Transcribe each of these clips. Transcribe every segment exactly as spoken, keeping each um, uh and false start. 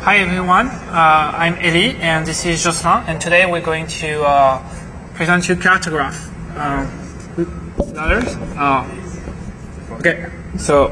Hi everyone, uh, I'm Eli and this is Jocelyn, and today we're going to uh, present you Cartograph. Uh, others? Uh, okay, so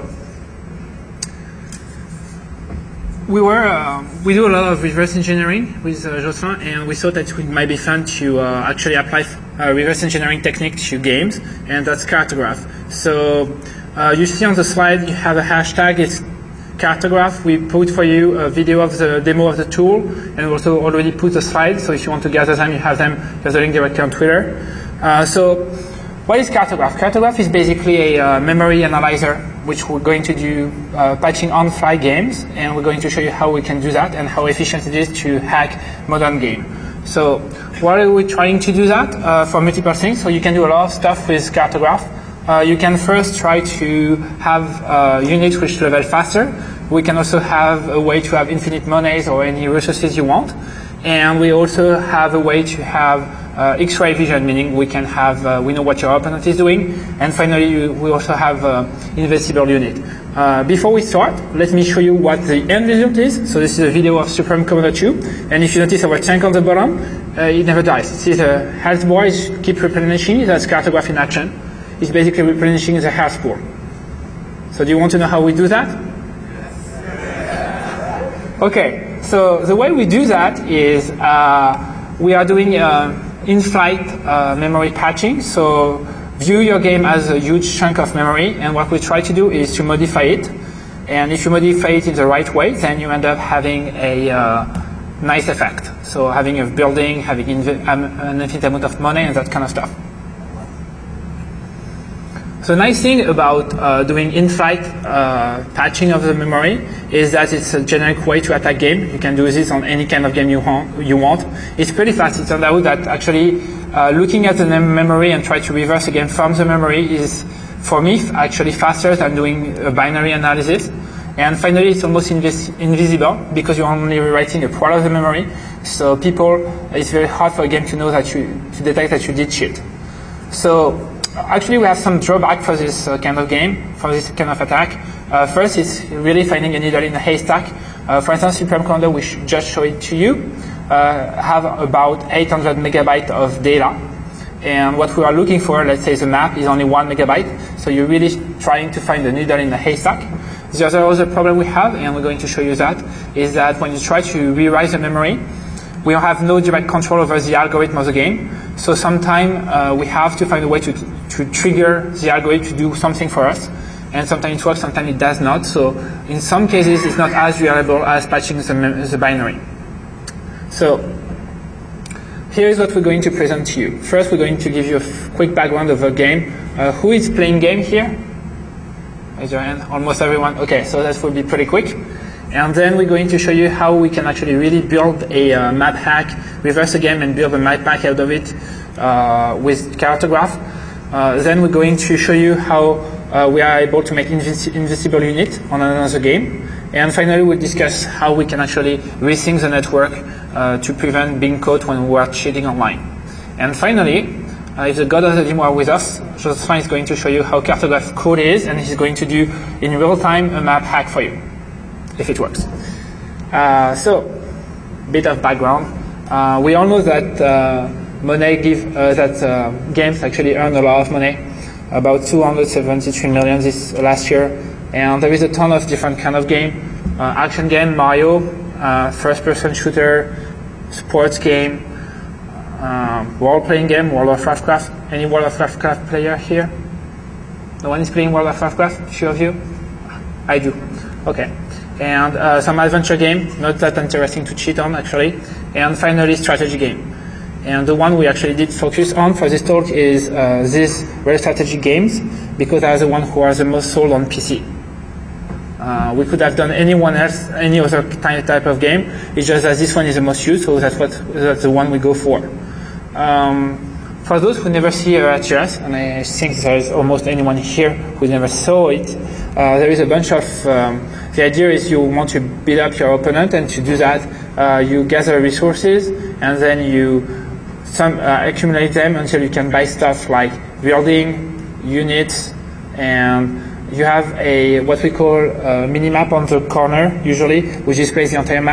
we were uh, we do a lot of reverse engineering with uh, Jocelyn, and we thought that it might be fun to uh, actually apply uh, reverse engineering technique to games, and that's Cartograph. So uh, you see on the slide you have a hashtag. It's Cartograph. We put for you a video of the demo of the tool, and we also already put the slides, so if you want to gather them, you have them, there's a link directly on Twitter. Uh, so what is Cartograph? Cartograph is basically a uh, memory analyzer, which we're going to do uh, patching on-fly games, and we're going to show you how we can do that and how efficient it is to hack modern game. So why are we trying to do that? Uh, for multiple things. So you can do a lot of stuff with Cartograph. Uh, you can first try to have uh, units which level faster. We can also have a way to have infinite monies or any resources you want. And we also have a way to have uh, X-ray vision, meaning we can have, uh, we know what your opponent is doing. And finally, you, we also have uh, invisible unit. Uh, before we start, let me show you what the end result is. So this is a video of Supreme Commander two. And if you notice our tank on the bottom, uh, it never dies. See the health bar is keep replenishing. That's Cartograph in action. It's basically replenishing the health pool. So do you want to know how we do that? Okay, so the way we do that is uh, we are doing uh, in-flight uh, memory patching. So view your game as a huge chunk of memory, and what we try to do is to modify it. And if you modify it in the right way, then you end up having a uh, nice effect. So having a building, having inv an infinite amount of money, and that kind of stuff. The nice thing about uh, doing in-flight uh, patching of the memory is that it's a generic way to attack game. You can do this on any kind of game you want. You want. It's pretty fast. It turned out that actually uh, looking at the memory and try to reverse a game from the memory is, for me, actually faster than doing a binary analysis. And finally, it's almost invis invisible because you're only rewriting a part of the memory. So people, it's very hard for a game to know that you, to detect that you did cheat. So actually, we have some drawback for this uh, kind of game, for this kind of attack. Uh, first, it's really finding a needle in a haystack. Uh, for instance, Supreme Commander, we should just show it to you, uh, have about eight hundred megabytes of data. And what we are looking for, let's say the map is only one megabyte. So you're really trying to find a needle in a haystack. The other, other problem we have, and we're going to show you that, is that when you try to rewrite the memory, we have no direct control over the algorithm of the game. So sometimes uh, we have to find a way to, to trigger the algorithm to do something for us. And sometimes it works, sometimes it does not. So in some cases, it's not as reliable as patching the, the binary. So here is what we're going to present to you. First, we're going to give you a quick background of the game. Uh, who is playing game here? Raise your hand. Almost everyone. Okay, so that will be pretty quick. And then we're going to show you how we can actually really build a uh, map hack, reverse a game and build a map hack out of it uh, with Cartograph. Uh, then we're going to show you how uh, we are able to make invis invisible unit on another game. And finally, we'll discuss how we can actually resync the network uh, to prevent being caught when we are cheating online. And finally, uh, if the god of the demo are with us, Jocelyn is going to show you how Cartograph code is, and he's going to do in real time a map hack for you, if it works. Uh, so, bit of background. Uh, we all know that uh, money give uh, that uh, games actually earn a lot of money, about two hundred seventy-three million this last year, and there is a ton of different kind of game, uh, action game, Mario, uh, first-person shooter, sports game, uh, role-playing game, World of Warcraft. Any World of Warcraft player here? No one is playing World of Warcraft? Few of you? I do. Okay. And uh, some adventure game, not that interesting to cheat on actually, and finally strategy game. And the one we actually did focus on for this talk is uh, these real strategy games, because they are the ones who are the most sold on P C. Uh, we could have done anyone else, any other type of game, it's just that this one is the most used, so that's, what, that's the one we go for. Um, for those who never see a T R S, and I think there is almost anyone here who never saw it, uh, there is a bunch of um, the idea is you want to beat up your opponent, and to do that, uh, you gather resources, and then you some, uh, accumulate them until you can buy stuff like building, units, and you have a what we call a mini-map on the corner, usually, which displays the entire map.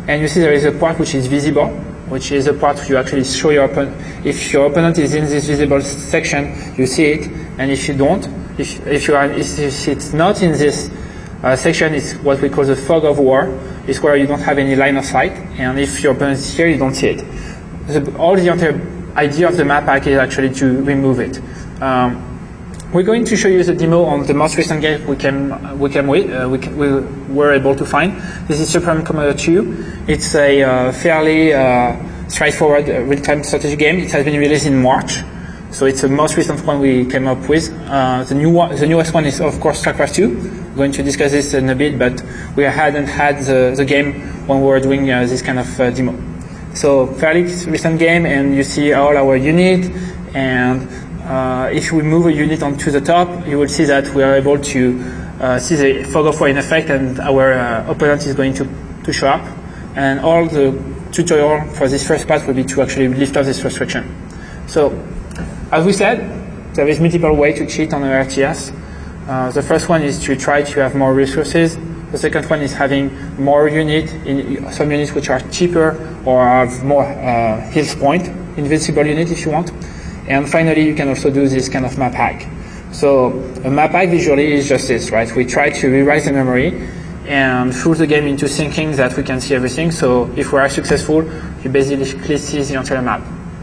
And you see there is a part which is visible, which is a part you actually show your opponent. If your opponent is in this visible section, you see it, and if you don't, if, if, you are, if it's not in this uh, section, it's what we call the fog of war. It's where you don't have any line of sight, and if your opponent is here, you don't see it. The, all the entire idea of the map pack is actually to remove it. Um, we're going to show you the demo on the most recent game we came, we came with, uh, we, we were able to find. This is Supreme Commander two. It's a uh, fairly uh, straightforward uh, real-time strategy game. It has been released in March, so it's the most recent one we came up with. Uh, the new one, the newest one is of course StarCraft two. We're going to discuss this in a bit, but we hadn't had the, the game when we were doing uh, this kind of uh, demo. So fairly recent game, and you see all our unit, and uh, if we move a unit onto the top, you will see that we are able to uh, see the fog of war in effect, and our uh, opponent is going to, to show up. And all the tutorial for this first part will be to actually lift off this restriction. So, as we said, there is multiple ways to cheat on an R T S. Uh, the first one is to try to have more resources. The second one is having more units, in some units which are cheaper or have more uh, health point, invincible unit if you want. And finally, you can also do this kind of map hack. So a map hack visually is just this, right? We try to rewrite the memory and fool the game into thinking that we can see everything. So if we are successful, you basically see the entire map.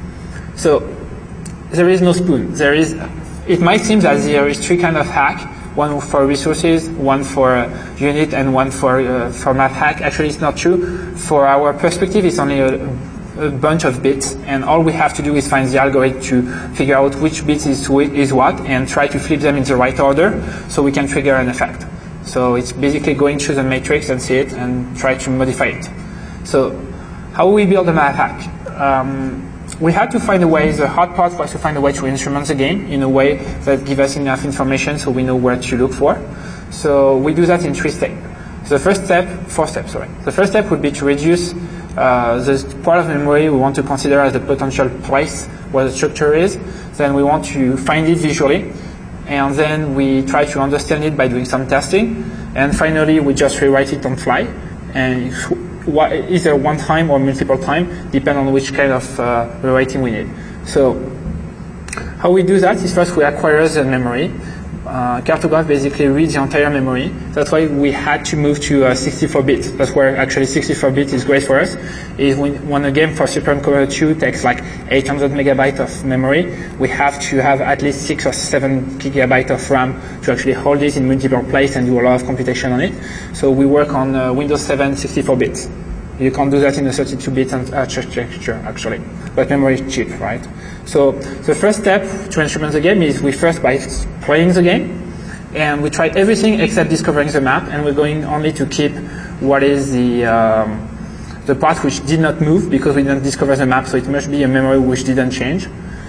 So there is no spoon. There is. It might seem that there is three kind of hack. One for resources, one for uh, unit, and one for uh, for map hack. Actually, it's not true. For our perspective, it's only a, a bunch of bits, and all we have to do is find the algorithm to figure out which bits is, is what, and try to flip them in the right order, so we can trigger an effect. So it's basically going through the matrix and see it, and try to modify it. So how we build a map hack? Um, We had to find a way, the hard part was to find a way to instrument the game in a way that gives us enough information so we know where to look for. So we do that in three steps. So the first step, four steps, sorry. The first step would be to reduce uh, the part of memory we want to consider as the potential place where the structure is. Then we want to find it visually. And then we try to understand it by doing some testing. And finally, we just rewrite it on fly. And either one time or multiple times, depending on which kind of uh, rewriting we need. So how we do that is first we acquire the memory. Uh, Cartograph basically reads the entire memory. That's why we had to move to uh, sixty-four bit. That's where actually sixty-four bit is great for us. Is when, when a game for Supreme Commander two takes like eight hundred megabytes of memory, we have to have at least six or seven gigabytes of RAM to actually hold it in multiple places and do a lot of computation on it. So we work on uh, Windows seven sixty-four bits. You can't do that in a thirty-two bit architecture, actually. But memory is cheap, right? So the first step to instrument the game is we first by playing the game, and we try everything except discovering the map, and we're going only to keep what is the um, the part which did not move because we didn't discover the map, so it must be a memory which didn't change.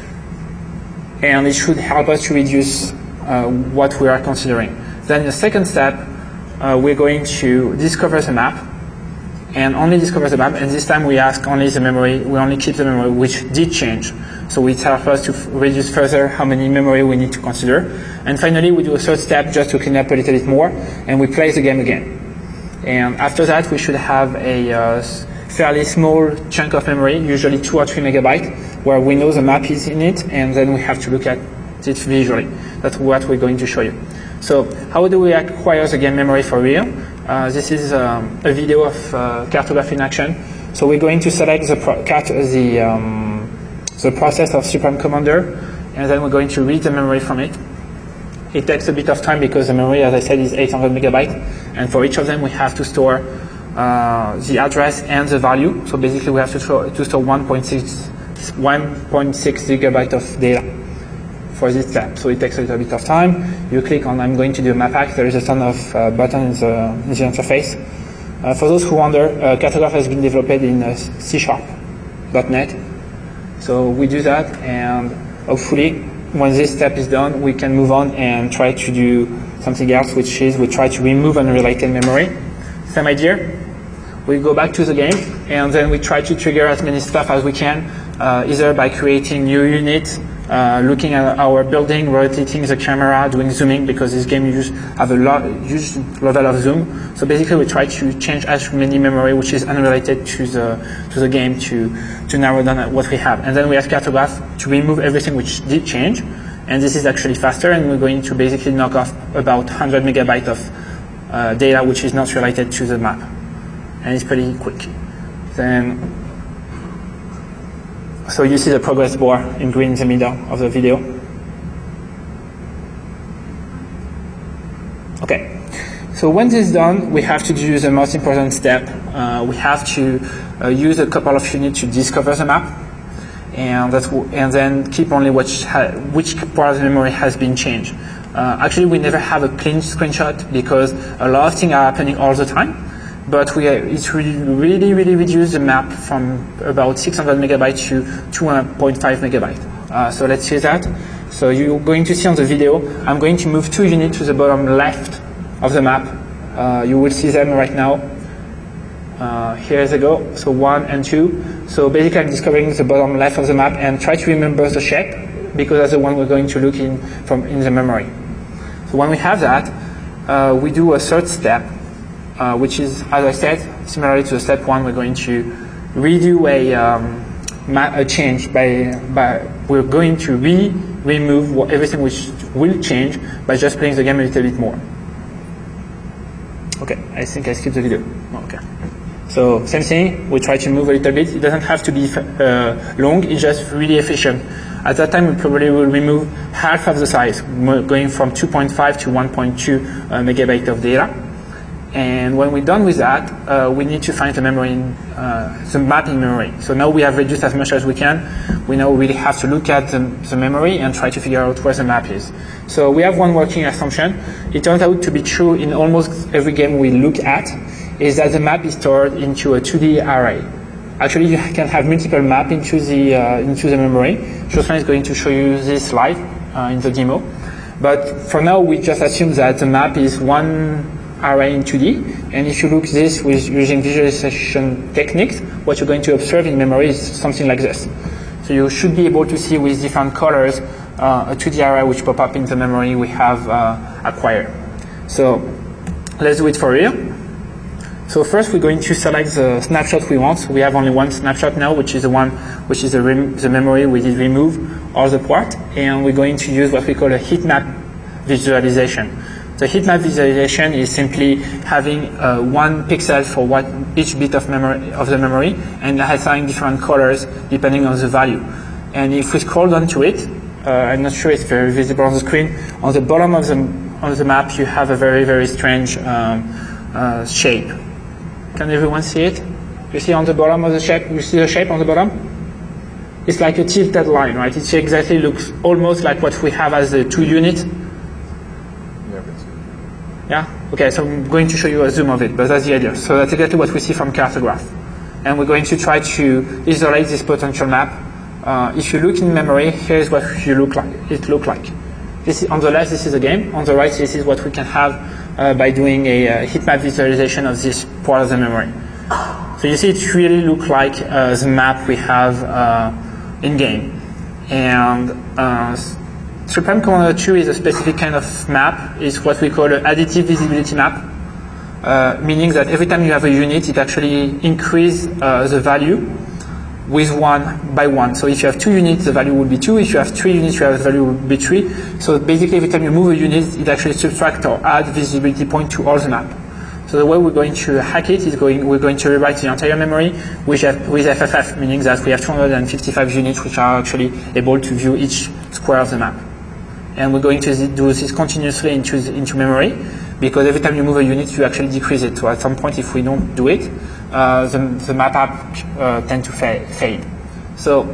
And it should help us to reduce uh, what we are considering. Then the second step, uh, we're going to discover the map, and only discover the map, and this time we ask only the memory, we only keep the memory which did change. So it helps us to f reduce further how many memory we need to consider. And finally, we do a third step just to clean up a little bit more, and we play the game again. And after that, we should have a uh, fairly small chunk of memory, usually two or three megabytes, where we know the map is in it, and then we have to look at it visually. That's what we're going to show you. So how do we acquire the game memory for real? Uh, this is um, a video of uh, Cartograph in action. So we're going to select the, pro cat the, um, the process of Supreme Commander, and then we're going to read the memory from it. It takes a bit of time because the memory, as I said, is eight hundred megabytes, and for each of them we have to store uh, the address and the value. So basically we have to, to store one point six gigabytes of data for this step. So it takes a little bit of time. You click on I'm going to do a map hack. There is a ton of uh, buttons in the, in the interface. Uh, for those who wonder, uh, Cartograph has been developed in uh, C sharp dot net. So we do that, and hopefully when this step is done, we can move on and try to do something else, which is we try to remove unrelated memory. Same idea. We go back to the game, and then we try to trigger as many stuff as we can, uh, either by creating new units, uh, looking at our building, rotating the camera, doing zooming, because this game you have a lot, huge level of zoom. So basically we try to change as many memory which is unrelated to the, to the game to, to narrow down what we have. And then we have Cartograph to remove everything which did change. And this is actually faster, and we're going to basically knock off about one hundred megabytes of uh, data which is not related to the map. And it's pretty quick. Then, so you see the progress bar in green in the middle of the video. Okay. So when this is done, we have to do the most important step. Uh, we have to uh, use a couple of units to discover the map. And, that's w and then keep only which, which part of the memory has been changed. Uh, actually, we never have a clean screenshot because a lot of things are happening all the time. But we, uh, it's really, really, really reduced the map from about six hundred megabytes to two point five megabytes. Uh, so let's see that. So you're going to see on the video, I'm going to move two units to the bottom left of the map. Uh, you will see them right now. Uh, here they go, so one and two. So basically I'm discovering the bottom left of the map and try to remember the shape because that's the one we're going to look in from in the memory. So when we have that, uh, we do a third step, uh, which is, as I said, similarly to the step one, we're going to redo a, um, a change by, by, we're going to re-remove everything which will change by just playing the game a little bit more. Okay, I think I skipped the video. Okay. So same thing, we try to move a little bit. It doesn't have to be uh, long, it's just really efficient. At that time, we probably will remove half of the size, going from two point five to one point two uh, megabyte of data. And when we're done with that, uh, we need to find the memory, in, uh, the map in memory. So now we have reduced as much as we can. We now really have to look at the, the memory and try to figure out where the map is. So we have one working assumption. It turns out to be true in almost every game we look at, is that the map is stored into a two D array. Actually, you can have multiple maps into the uh, into the memory. Jocelyn is going to show you this live uh, in the demo. But for now, we just assume that the map is one array in two D. And if you look this with using visualization techniques, what you're going to observe in memory is something like this. So you should be able to see with different colors uh, a two D array which pop up in the memory we have uh, acquired. So let's do it for real. So first we're going to select the snapshot we want. So we have only one snapshot now, which is the one which is the, rem the memory we did remove all the part, and we're going to use what we call a heat map visualization. The heat map visualization is simply having uh, one pixel for what each bit of memory of the memory, and assigning different colors depending on the value. And if we scroll down to it, uh, I'm not sure it's very visible on the screen. On the bottom of the on the map, you have a very very strange um, uh, shape. Can everyone see it? You see on the bottom of the shape, you see the shape on the bottom? It's like a tilted line, right? It exactly looks almost like what we have as the two units. Yeah? Okay, so I'm going to show you a zoom of it, but that's the idea. So that's exactly what we see from Cartograph. And we're going to try to isolate this potential map. Uh, if you look in memory, here's what you look like. It look like. This is, on the left, this is a game. On the right, this is what we can have Uh, by doing a uh, heat map visualization of this part of the memory. So you see it really looks like uh, the map we have uh, in-game. And uh, Supreme Commander two is a specific kind of map. It's what we call an additive visibility map, uh, meaning that every time you have a unit, it actually increases uh, the value with one by one. So if you have two units, the value will be two. If you have three units, the value will be three. So basically, every time you move a unit, it actually subtracts or adds visibility point to all the map. So the way we're going to hack it is going, we're going to rewrite the entire memory with, with F F F, meaning that we have two hundred fifty-five units which are actually able to view each square of the map. And we're going to do this continuously into, the, into memory, because every time you move a unit, you actually decrease it. So at some point, if we don't do it, uh, the, the map app uh, tend to fa fade. So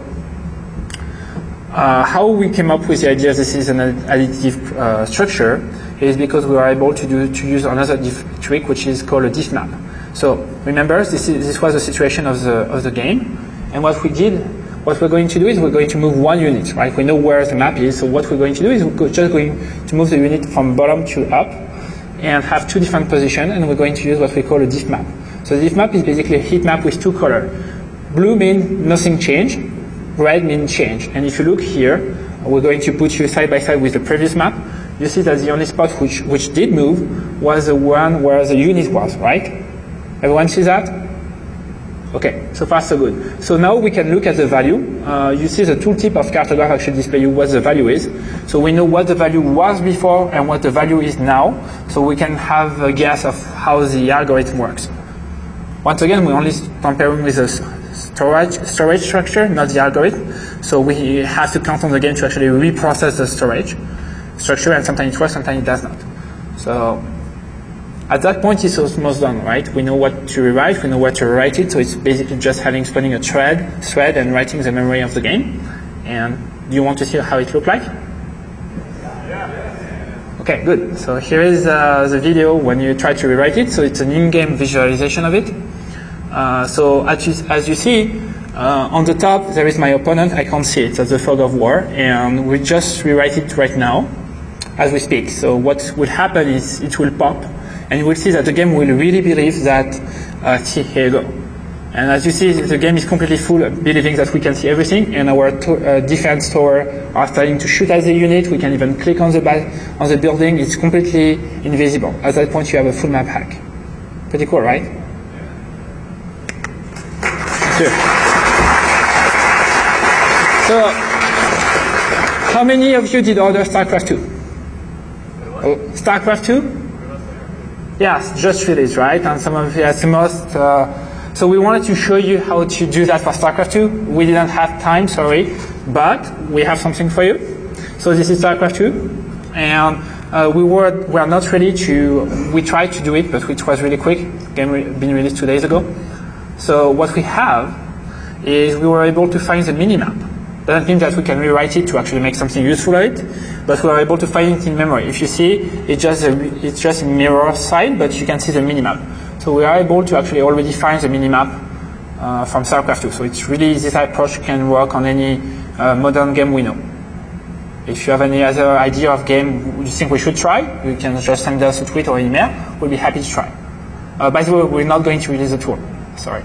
uh, how we came up with the idea this is an additive uh, structure is because we are able to do to use another diff trick, which is called a diff map. So remember, this is this was the situation of the of the game, and what we did. What we're going to do is we're going to move one unit, right? We know where the map is, so what we're going to do is we're just going to move the unit from bottom to up and have two different positions, and we're going to use what we call a diff map. So the diff map is basically a heat map with two colors. Blue means nothing changed, red means change. And if you look here, we're going to put you side by side with the previous map. You see that the only spot which, which did move was the one where the unit was, right? Everyone sees that? Okay, so far so good. So now we can look at the value. Uh, you see the tooltip of Cartograph actually display you what the value is. So we know what the value was before and what the value is now. So we can have a guess of how the algorithm works. Once again, we're only comparing with the storage, storage structure, not the algorithm. So we have to count on the game to actually reprocess the storage structure, and sometimes it works, sometimes it does not. So at that point, it's almost done, right? We know what to rewrite, we know where to rewrite it, so it's basically just having spawning a thread, thread and writing the memory of the game. And do you want to see how it looks like? Okay, good. So here is uh, the video when you try to rewrite it. So it's an in-game visualization of it. Uh, so as you, as you see, uh, on the top there is my opponent. I can't see it. That's the fog of war, and we just rewrite it right now as we speak. So what will happen is it will pop, and you will see that the game will really believe that. Uh, see, here you go. And as you see, the game is completely full, of believing that we can see everything, and our uh, defense tower are starting to shoot at the unit. We can even click on the on the building. It's completely invisible. At that point, you have a full map hack. Pretty cool, right? Sure. So, how many of you did order StarCraft two? Oh, StarCraft two? Yes, just released, right? And some of you, yes, the most. Uh, So we wanted to show you how to do that for StarCraft two. We didn't have time, sorry, but we have something for you. So this is StarCraft two, and uh, we were we are not ready to. We tried to do it, but it was really quick. Game re been released two days ago. So what we have is we were able to find the minimap. Doesn't mean that we can rewrite it to actually make something useful of it, but we are able to find it in memory. If you see, it's just a, it's just in mirror side, but you can see the minimap. So we are able to actually already find the minimap uh, from StarCraft two. So it's really, this approach can work on any uh, modern game we know. If you have any other idea of game you think we should try, you can just send us a tweet or email. We'll be happy to try. Uh, by the way, we're not going to release the tool. Sorry.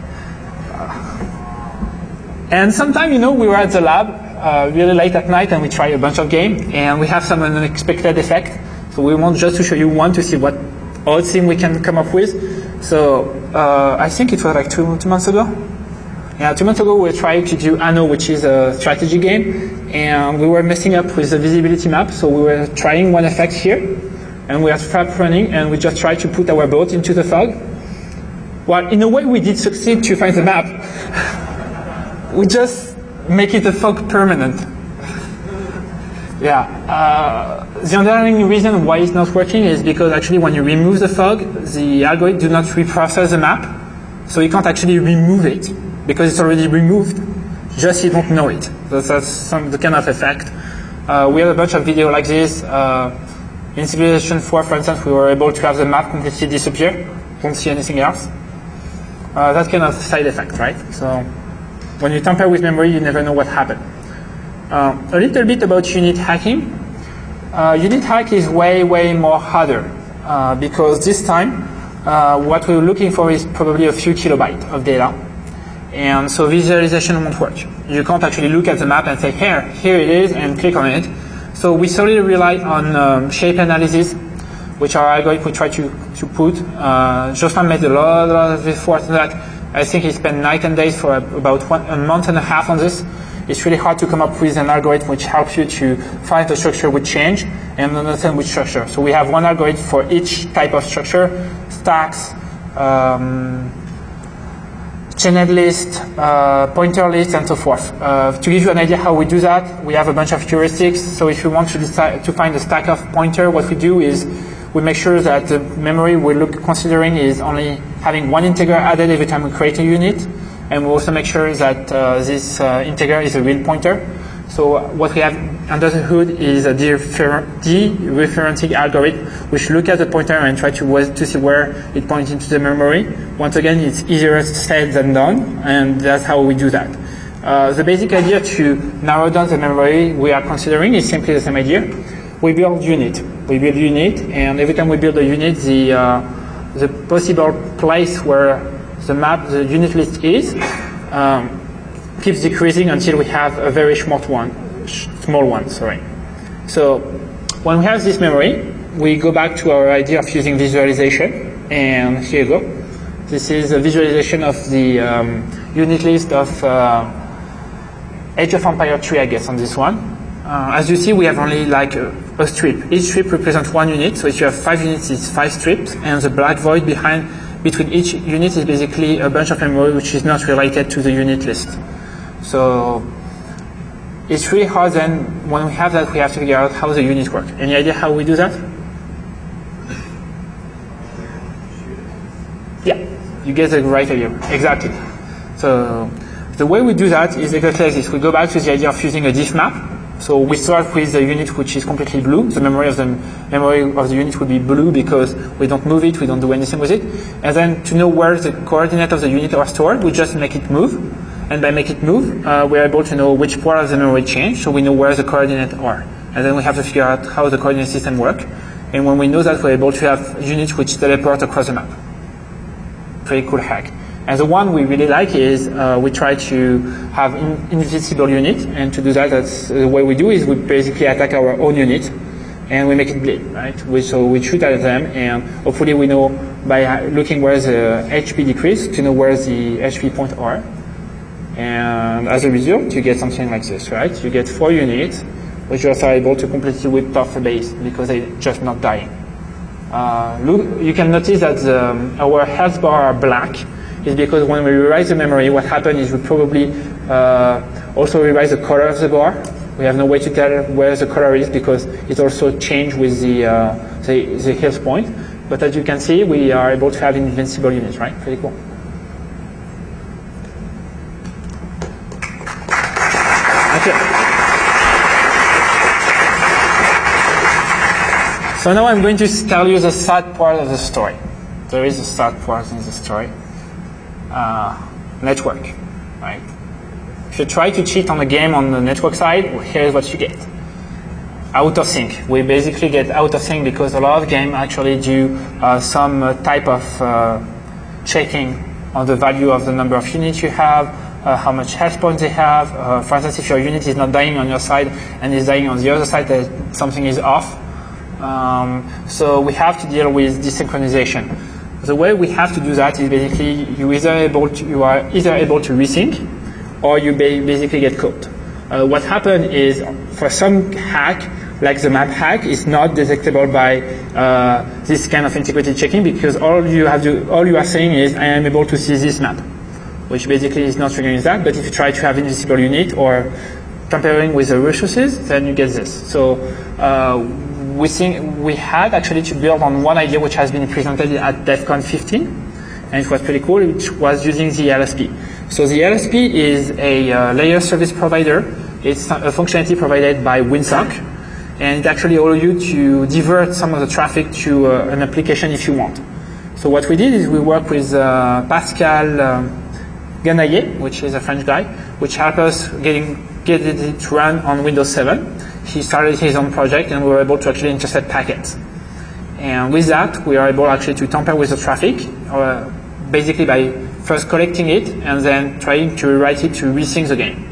Uh, and sometime, you know, we were at the lab uh, really late at night and we try a bunch of games and we have some unexpected effect. So we want just to show you one to see what odd thing we can come up with. So uh, I think it was like two, two months ago. Yeah, two months ago we were trying to do Anno, which is a strategy game, and we were messing up with the visibility map. So we were trying one effect here, and we had Frap running, and we just tried to put our boat into the fog. Well, in a way we did succeed to find the map. We just make it the fog permanent. Yeah. Uh, the underlying reason why it's not working is because actually when you remove the fog, the algorithm do not reprocess the map, so you can't actually remove it because it's already removed. Just you don't know it. So that's some the kind of effect. Uh, we have a bunch of video like this. Uh, in Civilization four, for instance, we were able to have the map completely disappear. Don't see anything else. Uh, that kind of side effect, right? So when you tamper with memory, you never know what happened. Uh, a little bit about unit hacking. Uh, unit hack is way, way more harder uh, because this time uh, what we're looking for is probably a few kilobytes of data. And so visualization won't work. You can't actually look at the map and say, here, here it is, and click on it. So we solely rely on um, shape analysis, which our algorithm we try to, to put. Uh, Jocelyn made a lot, a lot of effort on that. I think he spent night and days for about one, a month and a half on this. It's really hard to come up with an algorithm which helps you to find the structure with change and understand which structure. So we have one algorithm for each type of structure: stacks, um, chained list, uh, pointer list, and so forth. Uh, to give you an idea how we do that, we have a bunch of heuristics. So if you want to decide to find a stack of pointer, what we do is we make sure that the memory we're look, considering is only having one integer added every time we create a unit. And we also make sure that uh, this uh, integer is a real pointer. So what we have under the hood is a dereferencing algorithm, which look at the pointer and try to to see where it points into the memory. Once again, it's easier said than done, and that's how we do that. Uh, the basic idea to narrow down the memory we are considering is simply the same idea. We build unit. We build unit, and every time we build a unit, the uh, the possible place where the map, the unit list is, um, keeps decreasing until we have a very short one, small one, sorry. So when we have this memory, we go back to our idea of using visualization, and here you go. This is a visualization of the um, unit list of uh, Age of Empire three, I guess, on this one. Uh, as you see, we have only like a, a strip. Each strip represents one unit, so if you have five units, it's five strips, and the black void behind between each unit is basically a bunch of memory which is not related to the unit list. So it's really hard then, when we have that, we have to figure out how the unit works. Any idea how we do that? Yeah, you get the right idea, exactly. So the way we do that is exactly like this. We go back to the idea of using a diff map. So we start with the unit which is completely blue. The memory of the memory of the unit will be blue because we don't move it, we don't do anything with it. And then to know where the coordinates of the unit are stored, we just make it move. And by make it move, uh, we're able to know which part of the memory changed, so we know where the coordinates are. And then we have to figure out how the coordinate system works. And when we know that, we're able to have units which teleport across the map. Pretty cool hack. And the one we really like is uh, we try to have in invisible unit, and to do that, that's the way we do is we basically attack our own unit, and we make it bleed, right? We, so we shoot at them, and hopefully we know by looking where the H P decrease to know where the H P points are. And as a result, you get something like this, right? You get four units, which just are able to completely whip off the base because they're just not dying. Uh, look, you can notice that the, um, our health bar are black. Is because when we rewrite the memory, what happened is we probably uh, also rewrite the color of the bar. We have no way to tell where the color is because it also changed with the, uh, the, the health point. But as you can see, we are able to have invincible units, right? Pretty cool. Okay. So now I'm going to tell you the sad part of the story. There is a sad part in the story. Uh, network, right? If you try to cheat on a game on the network side, well, here's what you get. Out of sync. We basically get out of sync because a lot of games actually do uh, some uh, type of uh, checking on the value of the number of units you have, uh, how much health points they have. Uh, for instance, if your unit is not dying on your side and is dying on the other side, that something is off. Um, so we have to deal with desynchronization. The way we have to do that is basically you either able to, you are either able to resync or you basically get caught. Uh, what happened is for some hack, like the map hack, is not detectable by uh, this kind of integrated checking because all you have to, all you are saying is I am able to see this map, which basically is not triggering that. But if you try to have invisible unit or comparing with the resources, then you get this. So. Uh, We think we had actually to build on one idea which has been presented at DEF CON fifteen, and it was pretty cool, which was using the L S P. So the L S P is a uh, layer service provider. It's a functionality provided by Winsock, and it actually allows you to divert some of the traffic to uh, an application if you want. So what we did is we worked with uh, Pascal um, Ganaye, which is a French guy, which helped us getting get it to run on Windows seven. He started his own project, and we were able to actually intercept packets. And with that, we are able actually to tamper with the traffic, or basically by first collecting it and then trying to rewrite it to resync the game.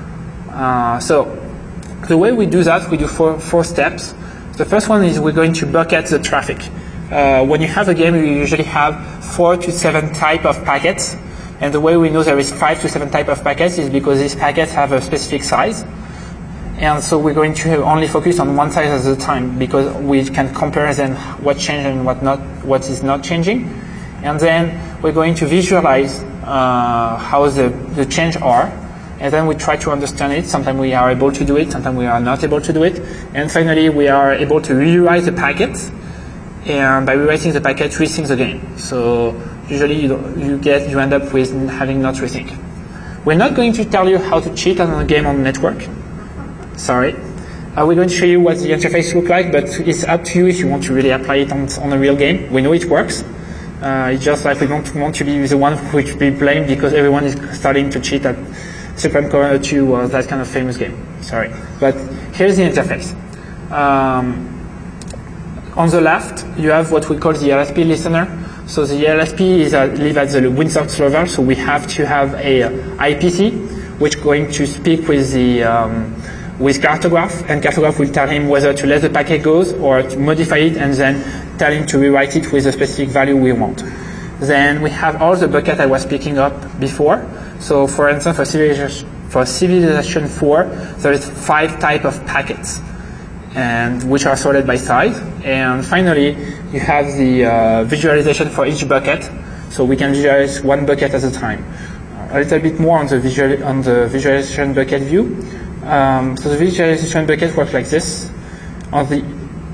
Uh, so the way we do that, we do four, four steps. The first one is we're going to bucket the traffic. Uh, when you have a game, you usually have four to seven type of packets. And the way we know there is five to seven type of packets is because these packets have a specific size. And so we're going to only focus on one size at a time because we can compare then what changed and what not, what is not changing. And then we're going to visualize uh, how the, the change are. And then we try to understand it. Sometimes we are able to do it, sometimes we are not able to do it. And finally, we are able to rewrite the packets. And by rewriting the packet, resync the game. So usually you, you get you end up with having not resync. We're not going to tell you how to cheat on a game on the network. Sorry. Uh, we're going to show you what the interface looks like, but it's up to you if you want to really apply it on, on a real game. We know it works. Uh, it's just like we don't want to be the one who should be blamed because everyone is starting to cheat at Supreme Court two or that kind of famous game. Sorry. But here's the interface. Um, on the left, you have what we call the L S P listener. So the L S P is uh, live at the Winsock level, so we have to have a I P C which is going to speak with the um, with Cartograph, and Cartograph will tell him whether to let the packet go or to modify it and then tell him to rewrite it with a specific value we want. Then we have all the buckets I was picking up before. So for instance, for civilization, for civilization four, there is five types of packets, and which are sorted by size. And finally, you have the uh, visualization for each bucket. So we can visualize one bucket at a time. A little bit more on the visual on the visualization bucket view. Um, so the visualization bucket works like this. On the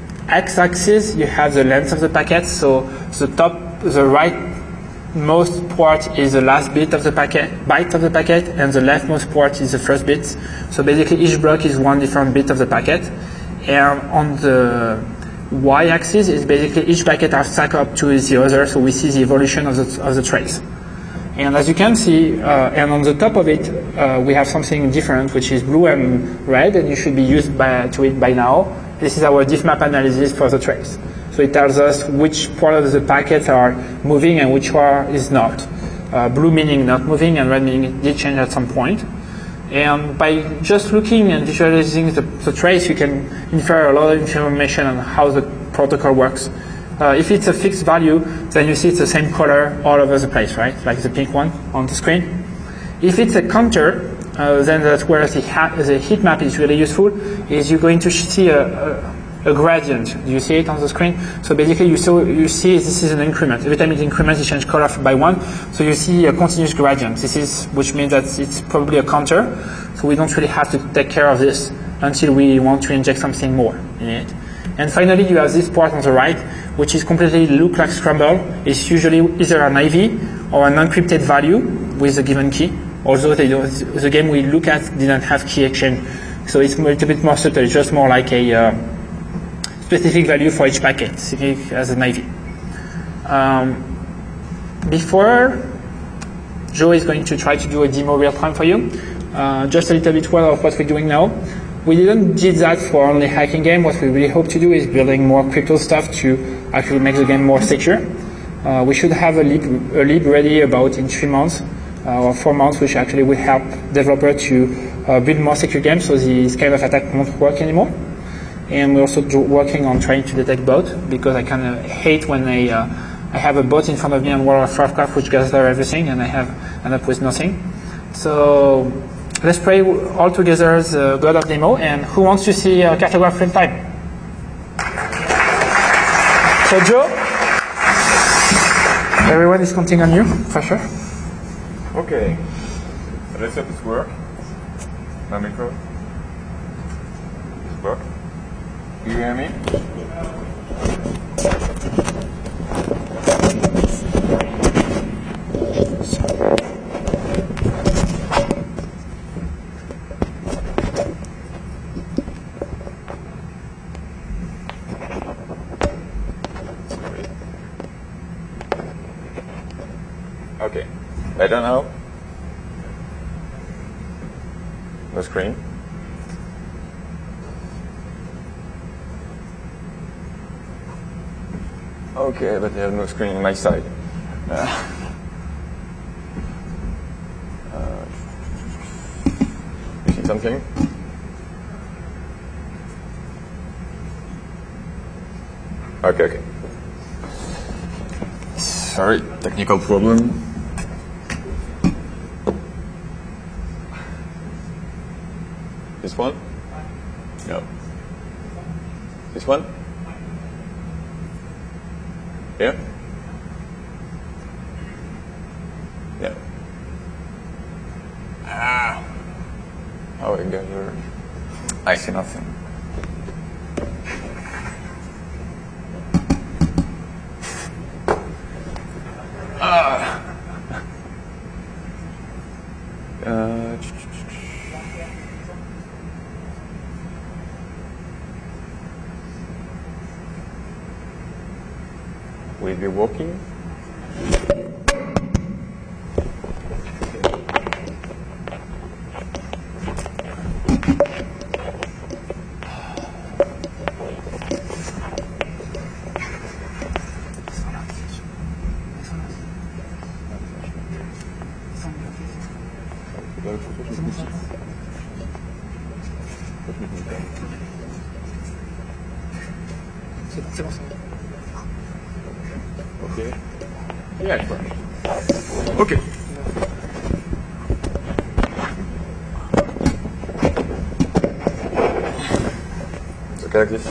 x-axis, you have the length of the packet. So the top, the rightmost part is the last bit of the packet, byte of the packet, and the leftmost part is the first bit. So basically, each block is one different bit of the packet. And on the y-axis is basically each packet are stacked up to the other. So we see the evolution of the of the trace. And as you can see, uh, and on the top of it, uh, we have something different, which is blue and red, and you should be used by, to it by now. This is our diff map analysis for the trace. So it tells us which part of the packets are moving and which one is not. Uh, blue meaning not moving, and red meaning it did change at some point. And by just looking and visualizing the, the trace, you can infer a lot of information on how the protocol works. Uh, if it's a fixed value, then you see it's the same color all over the place, right? Like the pink one on the screen. If it's a counter, uh, then that's where the, ha the heat map is really useful, is you're going to see a, a, a gradient. Do you see it on the screen? So basically you, saw, you see this is an increment. Every time it increments, it changes color by one. So you see a continuous gradient. This is, which means that it's probably a counter. So we don't really have to take care of this until we want to inject something more in it. And finally, you have this part on the right, which is completely look like scramble. It's usually either an I V or an encrypted value with a given key. Although they don't, the game we look at didn't have key exchange. So it's a little bit more subtle. It's just more like a uh, specific value for each packet, specific as an I V. Um, before, Joe is going to try to do a demo real time for you. Uh, just a little bit more of what we're doing now. We didn't did that for only hacking game. What we really hope to do is building more crypto stuff to actually make the game more secure. Uh, we should have a lib, a lib ready about in three months uh, or four months, which actually will help developers to uh, build more secure games, so this kind of attack won't work anymore. And we're also do, working on trying to detect bots, because I kind of hate when I, uh, I have a bot in front of me on World of Warcraft which gathers everything, and I have end up with nothing. So let's pray all together as a God of demo. And who wants to see uh, Cartograph real time? So Joe, everyone is counting on you, for sure. Okay, let's have this work. My micro. This work. Do you hear me? Okay, better now? No screen? Okay, but I have no screen on my side. Uh, uh, you see something? Okay, okay. Sorry, technical problem. This one? No. This one? Yeah? Yeah. Ah. Oh, I got her. I see nothing. Ah. Uh, will be walking. C'est bon ça. Ok. Yeah, it works. Ok. It's okay like this.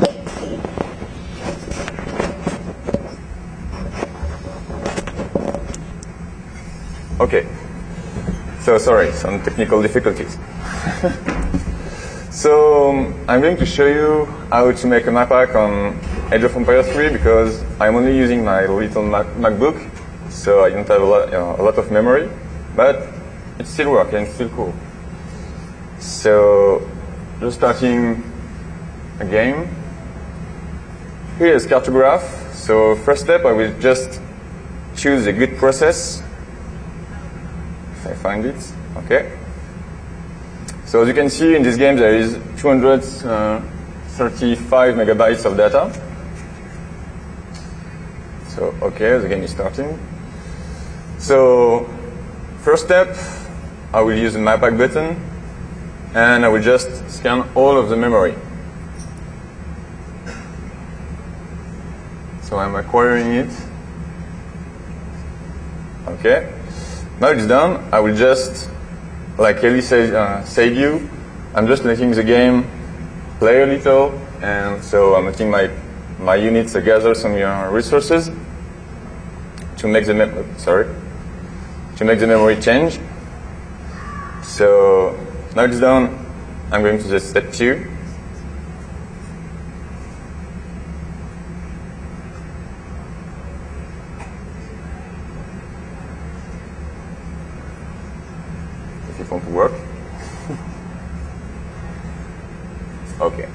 Okay. So sorry, some technical difficulties. So um, I'm going to show you how to make a map pack on Age of Empires three because I'm only using my little Mac MacBook, so I don't have a lot, you know, a lot of memory, but it still works and it's still cool. So just starting a game. Here is cartograph. So first step, I will just choose a good process. If I find it, okay. So as you can see in this game, there is two hundred thirty-five megabytes of data. So okay, the game is starting. So first step, I will use the map pack button, and I will just scan all of the memory. So I'm acquiring it. Okay. Now it's done. I will just, like Ellie said, uh, save you. I'm just letting the game play a little, and so I'm letting my my units uh, gather some uh, resources to make the mem sorry to make the memory change. So now it's done. I'm going to just step two. If it won't work. Okay.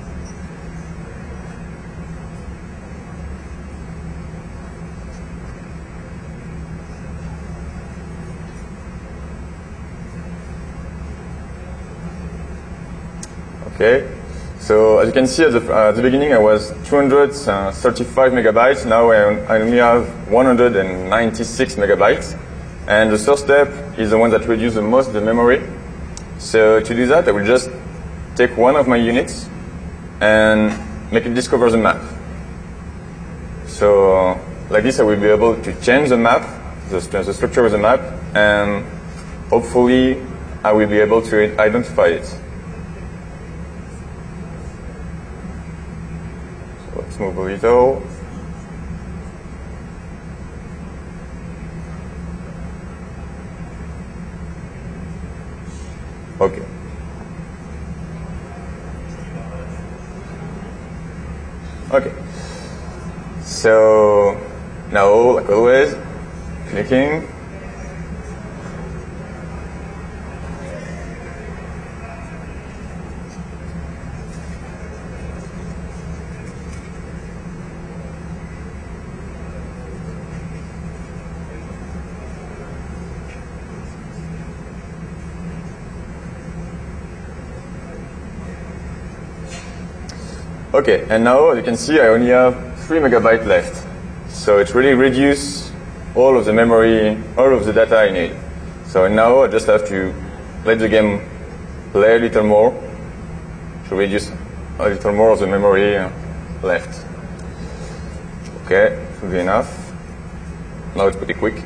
Okay. So as you can see at the, uh, at the beginning, I was two hundred thirty-five megabytes. Now I, I only have one hundred ninety-six megabytes. And the first step is the one that reduces the most the memory. So to do that, I will just take one of my units and make it discover the map. So like this, I will be able to change the map, the, the structure of the map, and hopefully I will be able to identify it. So let's move a little. Okay. Okay. So now, like always, clicking. Okay, and now you can see I only have three megabytes left. So it really reduced all of the memory, all of the data I need. So now I just have to let the game play a little more to reduce a little more of the memory left. Okay, should be enough. Now it's pretty quick.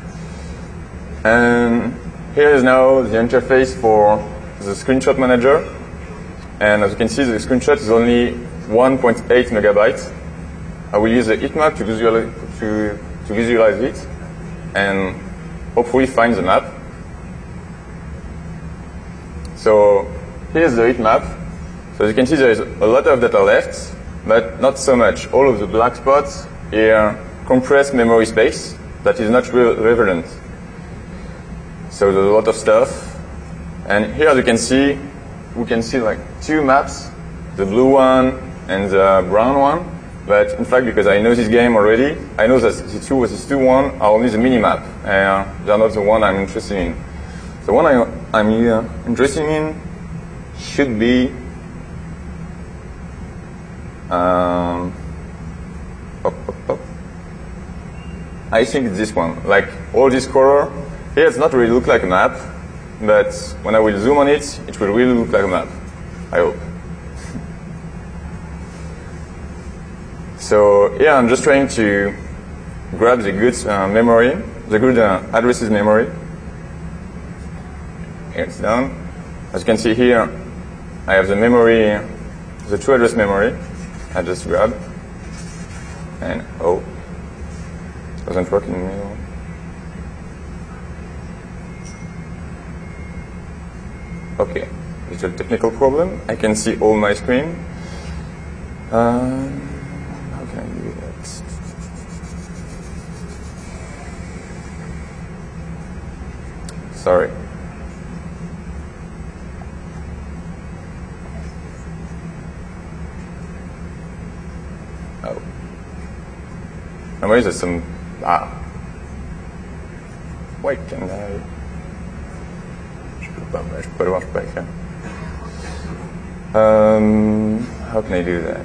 And here is now the interface for the screenshot manager. And as you can see, the screenshot is only one point eight megabytes. I will use the heat map to visualize, to, to visualize it and hopefully find the map. So here's the heat map. So as you can see, there is a lot of data left, but not so much. All of the black spots here compress memory space that is not re relevant. So there's a lot of stuff. And here, as you can see, we can see like two maps, the blue one and the brown one. But in fact, because I know this game already, I know that the two with the two one are only the mini map. Uh, they are not the one I'm interested in. The one I, I'm uh, interested in should be um, pop, pop, pop. I think it's this one. Like all this color here, it's not really look like a map. But when I will zoom on it, it will really look like a map. I hope. So yeah, I'm just trying to grab the good uh, memory, the good uh, addresses memory. Here it's done. As you can see here, I have the memory, the true address memory. I just grab, and oh, doesn't work in the middle. Okay, little technical problem. I can see all my screen. Um, how can I do that? Sorry. Oh. Anyways, there's some. Ah. Why can I? Je peux pas le voir, je peux pas écrire. Um, how can I do that?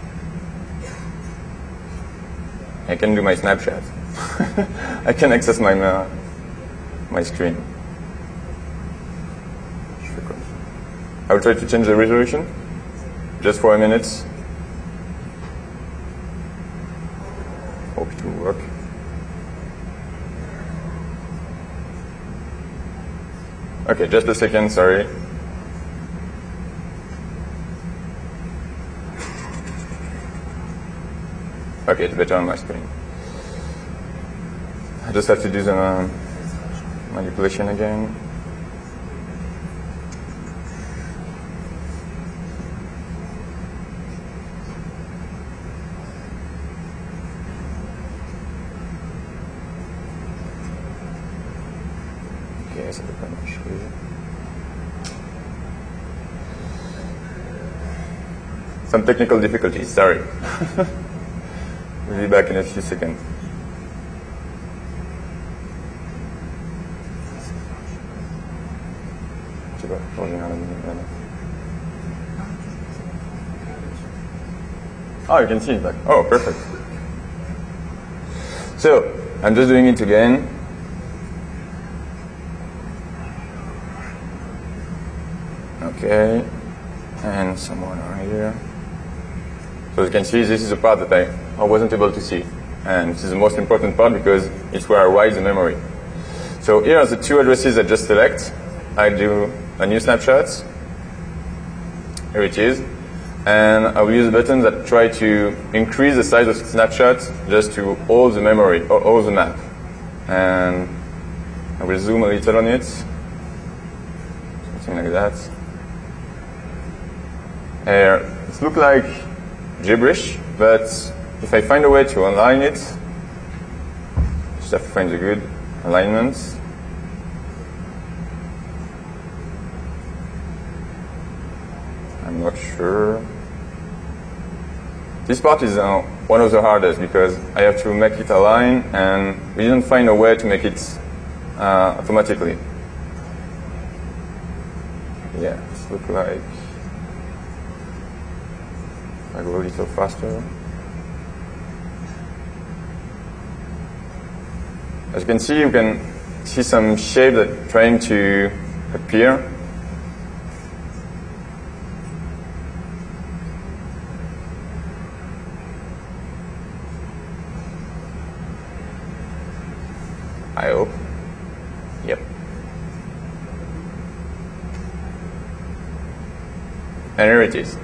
I can do my Snapchat. I can access my uh, my screen. I will try to change the resolution just for a minute. Hope it will work. Okay, just a second, sorry. Okay, it's better on my screen. I just have to do the uh, manipulation again. Okay, ça peut pas marcher. Some technical difficulties, sorry. We'll be back in a few seconds. Oh, you can see it back. Oh, perfect. So, I'm just doing it again. Okay, and someone right here. So as you can see, this is the part that I, I wasn't able to see. And this is the most important part because it's where I write the memory. So here are the two addresses I just select. I do a new snapshot. Here it is. And I will use a button that try to increase the size of the snapshot just to hold the memory, or hold the map. And I will zoom a little on it. Something like that. Here, it looks like gibberish, but if I find a way to align it, just have to find the good alignments. I'm not sure. This part is uh, one of the hardest because I have to make it align, and we didn't find a way to make it uh, automatically. Yeah, it looks like I go a little faster. As you can see, you can see some shape that trying to appear. I hope. Yep. And here it is.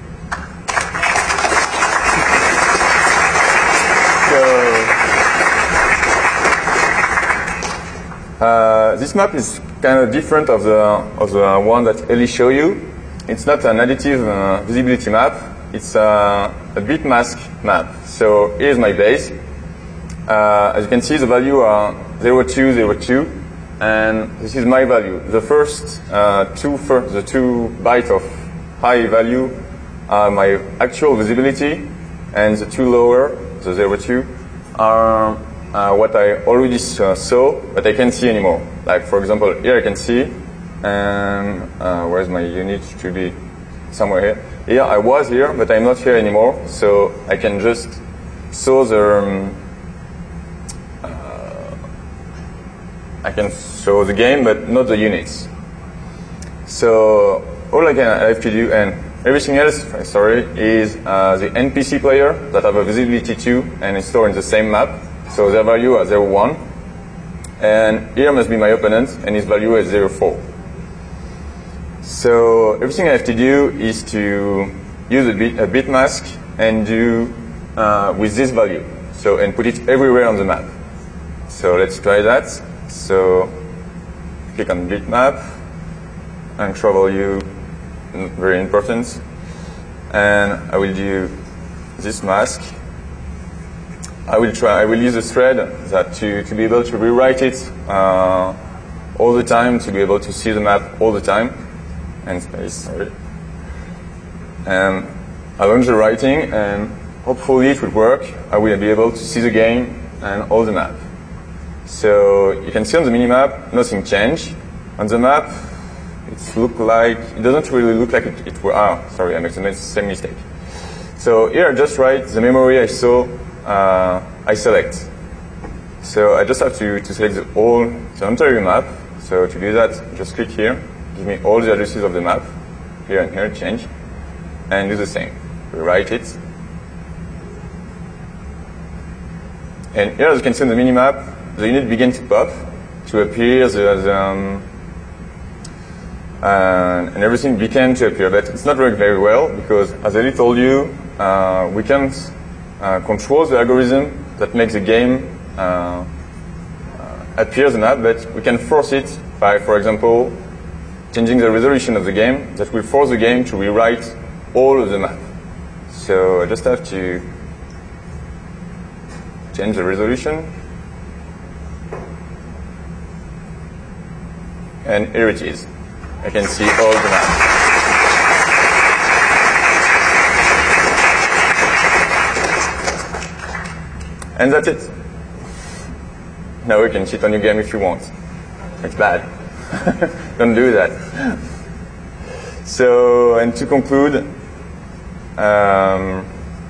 Uh, this map is kind of different of the of the one that Ellie showed you. It's not an additive uh, visibility map. It's uh, a bit mask map. So here's my base. Uh, as you can see, the value are zero two zero two, and this is my value. The first uh, two first, the two bytes of high value are my actual visibility, and the two lower, the zero two, are Uh, what I already uh, saw, but I can't see anymore. Like, for example, here I can see, and uh, where's my unit to be? Somewhere here. Here I was here, but I'm not here anymore, so I can just show the, um, uh, I can show the game, but not the units. So all I can I have to do, and everything else, sorry, is uh, the N P C player that have a visibility two and is stored in the same map. So their value are zero, one. And here must be my opponent, and his value is zero, four. So everything I have to do is to use a bit, a bit mask and do uh, with this value. So, and put it everywhere on the map. So let's try that. So click on bitmap and show value, very important. And I will do this mask. I will try. I will use a thread that to to be able to rewrite it uh, all the time, to be able to see the map all the time. And space, sorry. And I launch the writing, and hopefully it will work. I will be able to see the game and all the map. So you can see on the minimap, nothing changed. On the map, it look like it doesn't really look like it. it were, ah, sorry, I made the same mistake. So here I just write the memory I saw. Uh, I select. So I just have to, to select the all the entire map. So to do that, just click here, give me all the addresses of the map, here and here, change, and do the same. Rewrite it. And here, as you can see on the minimap, the unit begins to pop, to appear, the, the, um, and, and everything began to appear. But it's not working very well, because as I told you, uh, we can't Uh, controls the algorithm that makes the game uh, uh, appear the map, but we can force it by, for example, changing the resolution of the game that will force the game to rewrite all of the map. So I just have to change the resolution, and here it is. I can see all the map. And that's it. Now you can cheat on your game if you want. It's bad. Don't do that. So, and to conclude, um,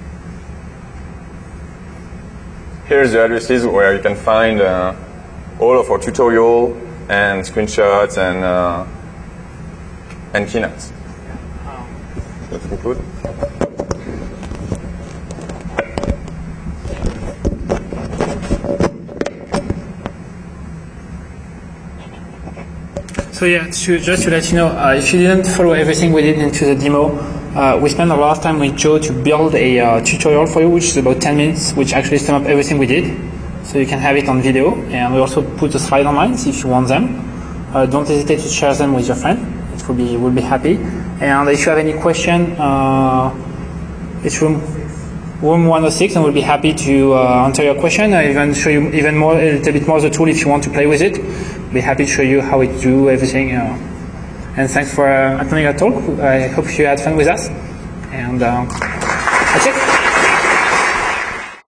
here's the addresses where you can find uh, all of our tutorial and screenshots and uh, and keynotes. So to conclude. So yeah, to, just to let you know, uh, if you didn't follow everything we did into the demo, uh, we spent a lot of time with Joe to build a uh, tutorial for you, which is about ten minutes, which actually sum up everything we did. So you can have it on video, and we also put the slide online if you want them. Uh, don't hesitate to share them with your friend. It will be, we'll be happy. And if you have any question, uh, it's room room one oh six, and we'll be happy to uh, answer your question, or even show you even more, a little bit more the tool if you want to play with it. Be happy to show you how we do everything. Uh, and thanks for uh, attending our talk. I hope you had fun with us. And uh, that's it.